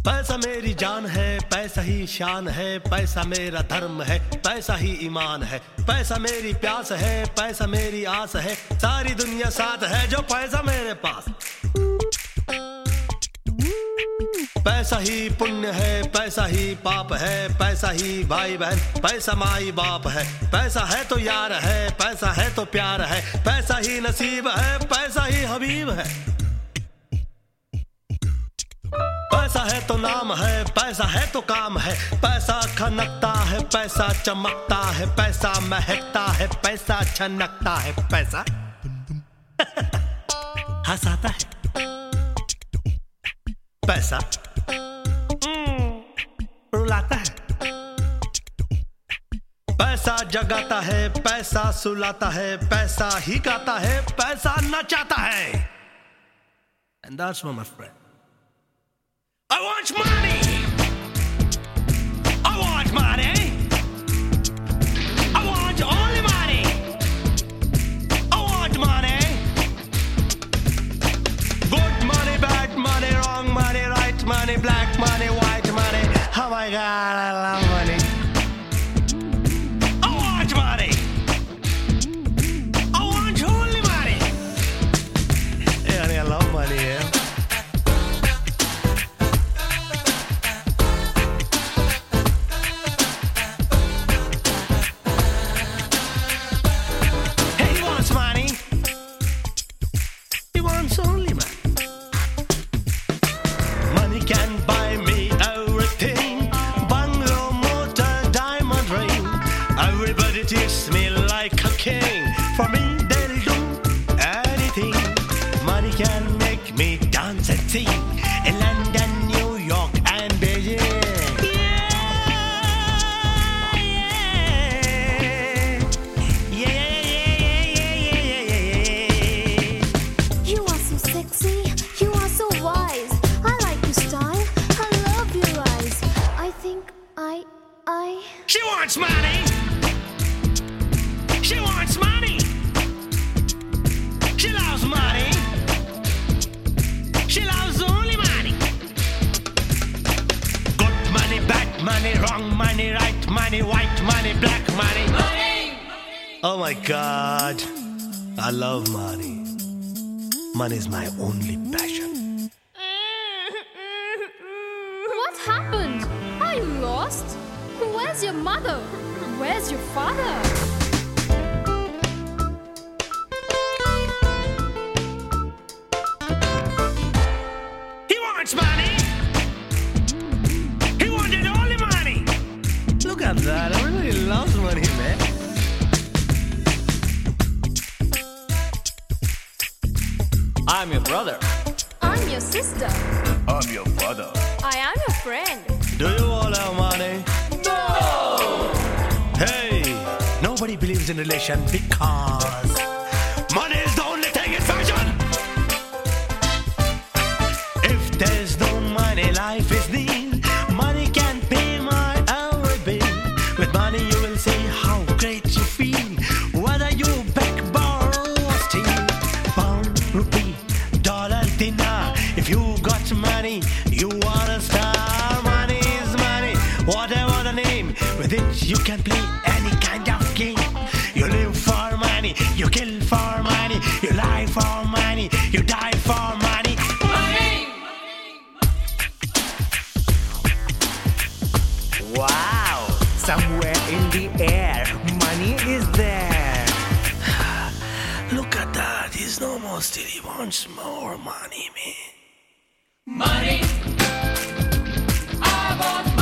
पैसा मेरी जान है, पैसा ही शान है, पैसा मेरा धर्म है, पैसा ही ईमान है, पैसा मेरी प्यास है, पैसा मेरी आस है, सारी दुनिया साथ है जो पैसा मेरे पास। पैसा ही पुण्य है, पैसा ही पाप है, पैसा ही भाई बहन, पैसा माई बाप है, पैसा है तो यार है, पैसा है तो प्यार है, पैसा ही नसीब है, पैसा ही हबीब है। पैसा है तो नाम है, पैसा है तो काम है, पैसा खनकता है, पैसा चमकता है, पैसा महकता है, पैसा छनकता है, पैसा हंसाता है, पैसा रुलाता है, पैसा जगाता है, पैसा सुलाता है, पैसा ही गाता है, पैसा नचाता है। And that's what, my friend, I want money. I want money. I want only money. I want money. Good money, bad money, wrong money, right money, black money, white money. Oh my God, I love money. I want money. I want only money. Hey, honey, I love money, yeah. Only money. Money can buy me everything. Bungalow, motor, diamond ring. Everybody treats me like a king. For me, they'll do anything. Money can make me dance and sing in London, New York, and Beijing. She wants money. She wants money. She loves money. She loves only money. Good money, bad money, wrong money, right money, white money, black money. Money! Oh my God, I love money. Money is my only passion. What happened? Are you lost? Where's your mother? Where's your father? He wants money. He wanted only money. Look at that. Everybody loves money, man. I'm your brother. I'm your sister. I'm your father. I am your friend. Do you all have money? No! Hey, nobody believes in relation because money is the only thing in fashion. If there's no money, life is need. Money can pay my every bill. With money you will see how great you feel. Whether you beg, borrow or steal. Pound, rupee, dollar, dinar. If you got money, you are a star. Money is money, whatever the name. With it you can play any kind of game. You live for money, you kill for money, you lie for money, you die for money. Money! Wow! Somewhere in the air, money is there. Look at that, he's no more still, he wants more money, man. Money! I want